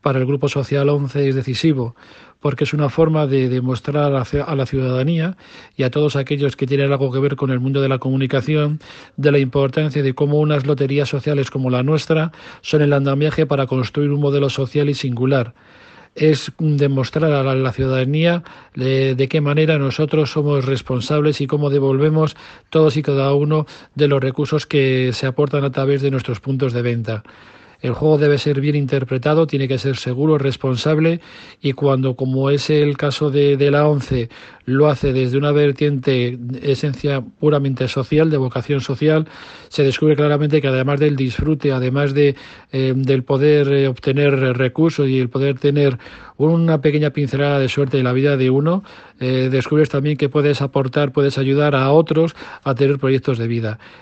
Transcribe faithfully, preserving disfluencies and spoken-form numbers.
para el Grupo Social once es decisivo, porque es una forma de demostrar a la ciudadanía y a todos aquellos que tienen algo que ver con el mundo de la comunicación de la importancia de cómo unas loterías sociales como la nuestra son el andamiaje para construir un modelo social y singular. Es demostrar a la, a la ciudadanía de, de qué manera nosotros somos responsables y cómo devolvemos todos y cada uno de los recursos que se aportan a través de nuestros puntos de venta. El juego debe ser bien interpretado, tiene que ser seguro, responsable, y cuando, como es el caso de, de la ONCE, lo hace desde una vertiente de esencia puramente social, de vocación social, se descubre claramente que además del disfrute, además de eh, del poder eh, obtener recursos y el poder tener una pequeña pincelada de suerte en la vida de uno, eh, descubres también que puedes aportar, puedes ayudar a otros a tener proyectos de vida.